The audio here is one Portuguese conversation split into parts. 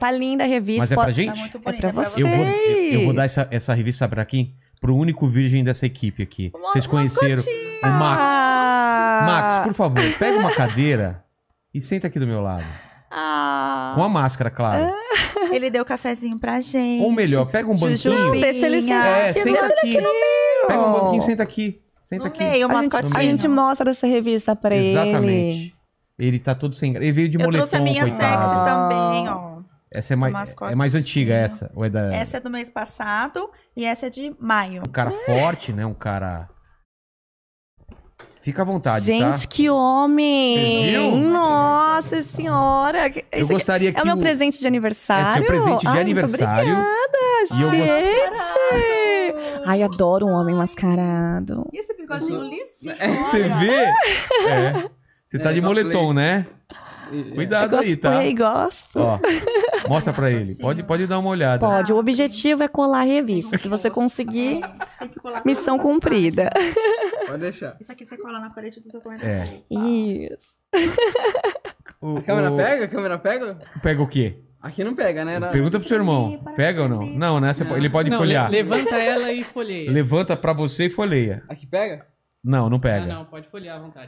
Tá linda a revista. Mas é pra Tá gente? muito É bonita. pra pra você. Eu vou dar essa revista, sabe pra quem? Pro único virgem dessa equipe aqui. Vocês conheceram o Max. Max, por favor, pega uma cadeira e senta aqui do meu lado. Com a máscara, claro. Ele deu cafezinho pra gente. Ou melhor, pega um banquinho. Jujubinha. Deixa ele sentar aqui, senta deixa aqui. ele aqui no meio. Pega um banquinho, senta aqui. Senta No aqui. meio, o A mascotinho. gente mostra essa revista pra ele. Exatamente. Ele tá todo sem graça. Ele veio de Eu moletom, trouxe a minha coitado. sexy também, ó. Essa é O mais mascotinho. antiga, essa. Ou é da... Essa é do mês passado e essa é de maio. Um cara forte, né? Um cara... Fica à vontade, Gente, tá? que homem! Você viu? Nossa senhora! Eu Esse aqui gostaria que é o meu presente de aniversário. É seu presente de Ai, aniversário. Muito E eu obrigada, gost- gente! Ai, adoro um homem mascarado. E esse bigodinho lisinho, Você olha. vê? É. Você tá de cosplay. moletom, né? Eu Cuidado aí, tá? cosplay, gosto. Ó, mostra pra ele. Pode dar uma olhada. Pode, o objetivo é colar a revista. Se você conseguir, Você tem que colar missão todas as cumprida. Pode deixar. Isso aqui você cola na parede do seu quarto. É. Isso. O- A câmera o- pega? A câmera pega? Pega o quê? Aqui não pega, né? Pergunta pro seu irmão. Pega ou não? Não, né? Ele pode Não, folhear. levanta ela e folheia. Levanta pra você e folheia. Aqui pega? Não pega. Ah, não, pode folhear à vontade.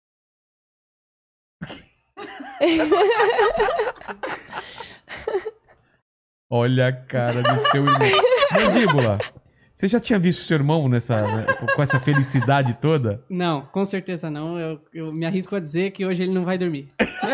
Olha a cara do seu irmão. Mandíbula, você já tinha visto seu irmão com essa felicidade toda? Não, com certeza não. Eu me arrisco a dizer que hoje ele não vai dormir.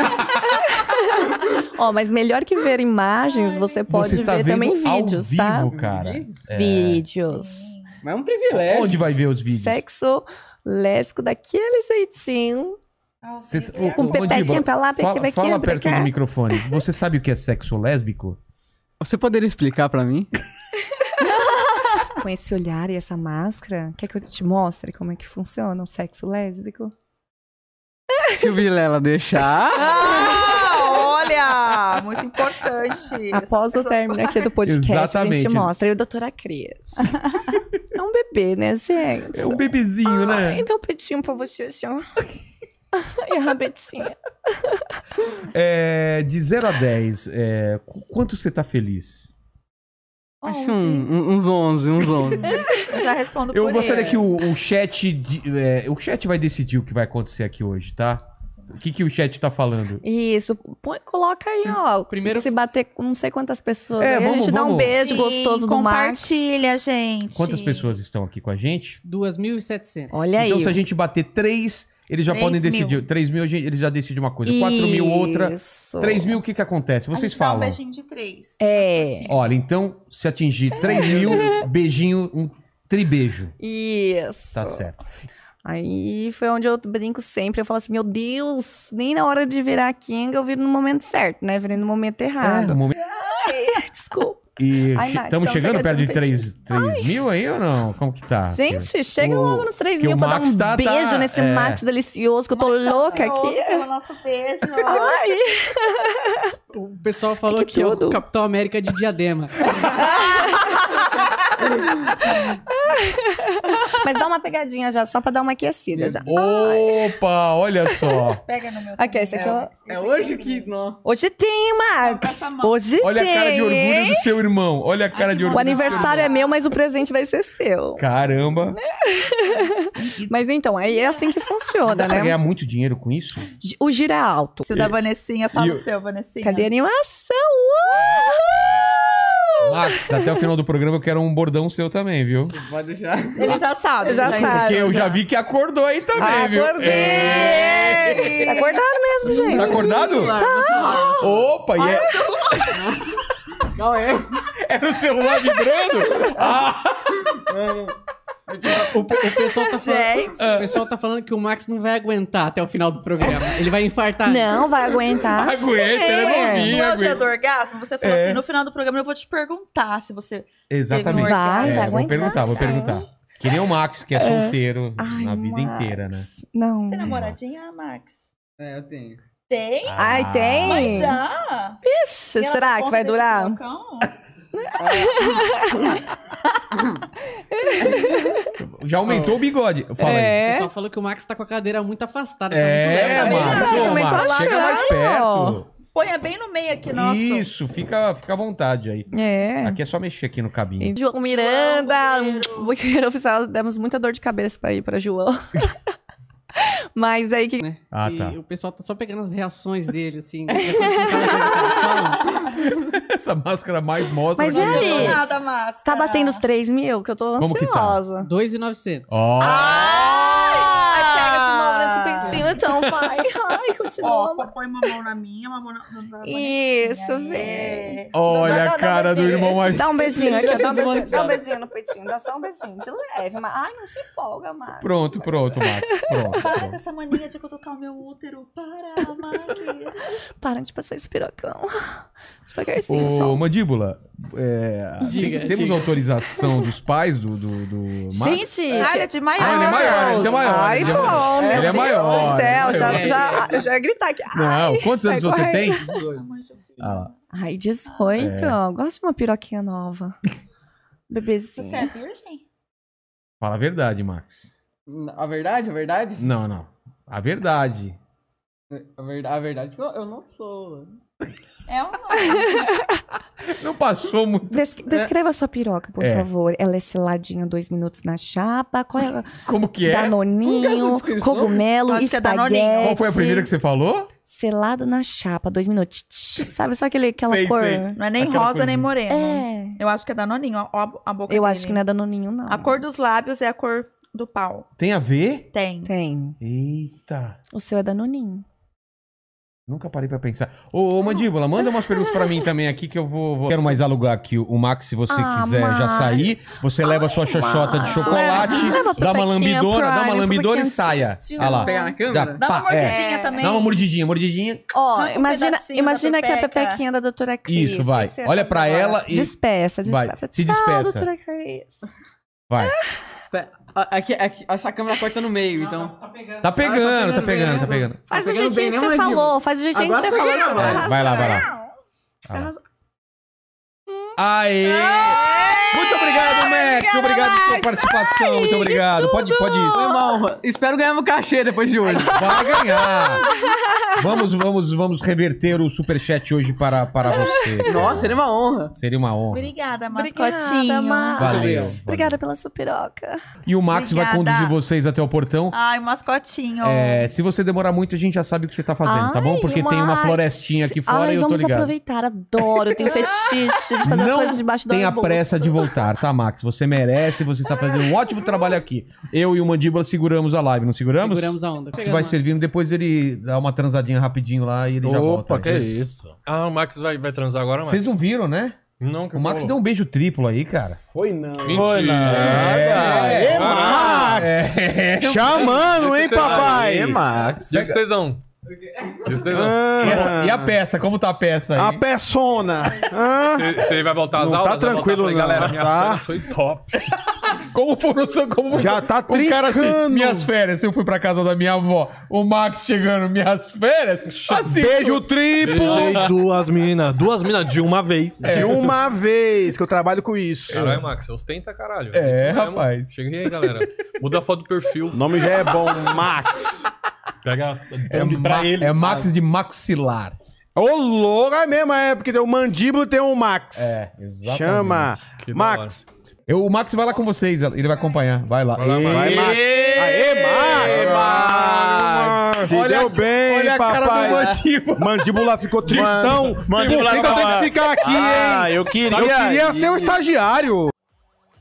Ó, mas melhor que ver imagens, você pode Você está ver vendo também ao vídeos, vivo, tá? cara. Vídeos. Mas é um privilégio. Onde vai ver os vídeos? Sexo lésbico daquele jeitinho. Com Mandíbula, pepequinha pra lá, fala pepequinha pra perto cá. do microfone. Você sabe o que é sexo lésbico? Você poderia explicar pra mim? Com esse olhar e essa máscara, quer que eu te mostre como é que funciona o sexo lésbico? Se o Vilela deixar... Olha! Muito importante. Após o término aqui do podcast, a Exatamente. gente mostra. E a doutora Cris. É um bebê, né, gente? É um bebezinho, né? Então, petinho pra você, assim, ó. E a rabetinha. De 0 a 10, quanto você tá feliz? Acho que uns 11. Eu já respondo Eu por gostaria ele. que o chat... o chat vai decidir o que vai acontecer aqui hoje, tá? O que o chat tá falando? Isso. Coloca aí, ó. Primeiro- Se bater com não sei quantas pessoas. É, aí a gente dá um vamos. beijo Sim, gostoso do Max. compartilha, gente. Quantas pessoas estão aqui com a gente? 2.700. Olha Então, aí. se a gente bater 3, eles já 3 podem mil. decidir. 3 mil, eles já decidem uma coisa. 4 mil, outra. Isso. 3 mil, o que acontece? A Vocês gente dá um falam. beijinho de 3. É. Olha, então, se atingir 3 mil, beijinho, um tribeijo. Isso. Tá certo. Aí foi onde eu brinco sempre. Eu falo assim, meu Deus, nem na hora de virar King eu viro no momento certo, né? Virei no momento errado. No momento... Desculpa. E Ai, Max, estamos dá uma chegando perto de pegadinha 3 mil aí ou não? Como que tá? Gente, chega o- logo nos 3 que mil o pra dar Max um tá- beijo nesse é. Max delicioso, que eu tô louca aqui. Pelo nosso beijo. Ai, O pessoal falou É que, que é o tudo. Capitão América de Diadema. mas dá uma pegadinha já, só pra dar uma aquecida já. Opa, olha só. Pega no meu. Aqui, esse aqui é o- É hoje que... Não. Hoje tem, Max. Passa a mão. Hoje Olha tem. a cara de orgulho do seu irmão. Olha a cara de orgulho O do seu aniversário é meu, mas o presente vai ser seu. Caramba. Mas então, aí é assim que funciona, Dá pra né? ganhar muito dinheiro com isso? O giro é alto. Se o da Vanessinha, fala E o o- seu, Vanessinha. Cadê a animação? Max, até o final do programa eu quero um bordão seu também, viu? Pode deixar. Ele já sabe. Já sabe. Porque eu já vi que acordou aí também, viu? Acordei! É. Tá acordado mesmo, gente. Tá acordado? Opa, e Não é. era o celular vibrando? Ah, O pessoal tá Gente. falando, o pessoal tá falando que o Max não vai aguentar até o final do programa. Ele vai infartar. Não, vai aguentar. aguenta, ele é novinho. No dia aguenta. do orgasmo, você falou assim, no final do programa eu vou te perguntar se você... Exatamente. Vai vou aguentar, perguntar, vou sim. perguntar. Que nem o Max, que é solteiro Ai, na vida Max. inteira, né? Não. Tem namoradinha, Max? É, eu tenho. Tem? Ai, tem? Mas já? Ixi, E ela será tá que conta vai desse durar? balcão? Já aumentou o bigode. Fala O aí. É. pessoal falou que o Max tá com a cadeira muito afastada. Tá muito É, leve. Max. Eu Ô, também tô Max, chega mais achando. perto. Ponha bem no meio aqui, nossa. Isso, fica à vontade aí. É. Aqui é só mexer aqui no cabinho. E João Miranda, boqueiro oficial, demos muita dor de cabeça pra ir pra João. Mas aí que... Né? Ah, E tá. o pessoal tá só pegando as reações dele, assim. de acordo com cada coisa que eles falam. Essa máscara mais mostra. Mas que- e aí? Não deu nada, máscara. Tá batendo os 3 mil, que eu tô Como que tá? ansiosa. 2.900. Ó. Ai, pega de novo esse peitinho, então, pai. Ai, continua. Ó, põe uma mão na minha, uma mão na Isso, Vanessa. vem. Olha a cara do irmão mais... Dá um beijinho aqui, dá um beijinho, desmonetizado. dá um beijinho no peitinho, dá só um beijinho, de leve. Mas... Ai, não se empolga, Max. Pronto, Max. Pronto. Para com essa mania de cutucar o meu útero. Para, Max. Para de passar esse pirocão. Devagarzinho, Ô, só. Mandíbula, temos diga. autorização dos pais do Max? Gente, Ah, ele é de maior. Ah, ele é maior, ele é maior. Ai, Ele é bom, maior. meu Ele é Deus maior, do céu, ele é maior. já ia gritar aqui. Não, quantos anos sai você correndo. tem? Ah lá. Ai, 18. Gosto de uma piroquinha nova. Bebezinho. Você é virgem? Fala a verdade, Max. A verdade? Não. A verdade. A verdade é que eu não sou. É ou não? Não passou muito. Descreva a sua piroca, por favor. Ela é seladinha 2 minutos na chapa. Qual é? Como que é? Danoninho, cogumelo, Acho que é Danoninho. espaguete. Qual foi a primeira que você falou? Selado na chapa, 2 minutos. Sabe só aquela Sei, cor? sei. Não é nem Aquela rosa, coisa. nem moreno. É. Eu acho que é Danoninho, a boca Eu dele. acho que não é Danoninho, não. A cor dos lábios é a cor do pau. Tem a ver? Tem. Tem. Eita. O seu é Danoninho. Nunca parei pra pensar. Ô, Mandíbula, manda umas perguntas pra mim também aqui que eu vou... Quero mais alugar aqui o Max, se você quiser já Max. sair. Você leva a sua xoxota de chocolate, Leva pro dá uma Pequinha lambidona, Prime, e saia. pro Olha lá. Pegar na Já, câmera? Dá uma pá, mordidinha também. Dá uma mordidinha. Ó, Arranca um imagina, pedacinho imagina da que é a pepeca. pepequinha da doutora Cris. Isso, vai. O que você Olha faz pra agora? ela e... Despeça. Vai, se Tchau, despeça. doutora Cris. Vai. Aqui, essa câmera corta no meio, então. Tá pegando. Faz do pegando jeitinho bem, que né, você Mandíbula? falou. Faz do jeitinho Agora que você tá falou. pegando, que você vai. Vai lá. Você Ah lá. arrasou. Aê! Muito obrigado, Max. Obrigado pela sua participação. Muito obrigado. Pode ir. Foi uma honra. Espero ganhar meu cachê depois de hoje. Vai ganhar. Vamos reverter o superchat hoje para você. Nossa, seria uma honra. Seria uma honra. Obrigada, Obrigada, mascotinho. Max. Valeu. Obrigada pela sua piroca. E o Max vai Obrigada. conduzir vocês até o portão. Ai, mascotinho. Se você demorar muito, a gente já sabe o que você tá fazendo, tá bom? Ai, Porque tem uma Max. florestinha aqui fora Ai, e eu tô vamos ligado. aproveitar. Adoro. Eu tenho fetiche de fazer as Não coisas debaixo do tenha arbusto. pressa de voltar, tá, Max? Você merece, você tá fazendo um ótimo trabalho aqui. Eu e o Mandíbula seguramos a live, não seguramos? Seguramos a onda. Você vai servindo, depois ele dá uma transadinha rapidinho lá e ele já volta. Opa, que isso. Ah, o Max vai transar agora, Max? Vocês não viram, né? Não, que O Max rolou. deu um beijo triplo aí, cara. Foi não. Mentira. Aê, Max! Chamando, hein, papai? Aê, Max. Diz tesão. Diz tesão. E a peça? Como tá a peça aí? A persona. Ah, Você vai voltar às Não aulas? tá tranquilo, vai voltar, não, galera, minha tá? cena foi top. Como foram como Já tá o cara assim, trincando. minhas férias, eu fui pra casa da minha avó, o Max chegando, minhas férias, assim, beijo triplo. Beijei duas minas de uma vez. De uma vez que eu trabalho com isso. Caralho, Max, você ostenta, caralho. É, Isso mesmo. rapaz. Chega aí, galera. Muda a foto do perfil. O nome já é bom, Max. Pega é Max de maxilar. Ô, louco, é mesmo, é porque tem o mandíbula e tem o Max. Exatamente. Chama. Que da Max. O Max vai lá com vocês, ele vai acompanhar, vai lá. Vai lá, Max. Vai, Max. Aê, Max. Se Olha deu a- bem, olha a cara do papai. Mandíbula. Mandíbula ficou tristão. Mandíbula Por que eu tenho tava- que ficar aqui, hein? Eu queria. Eu queria ser o estagiário.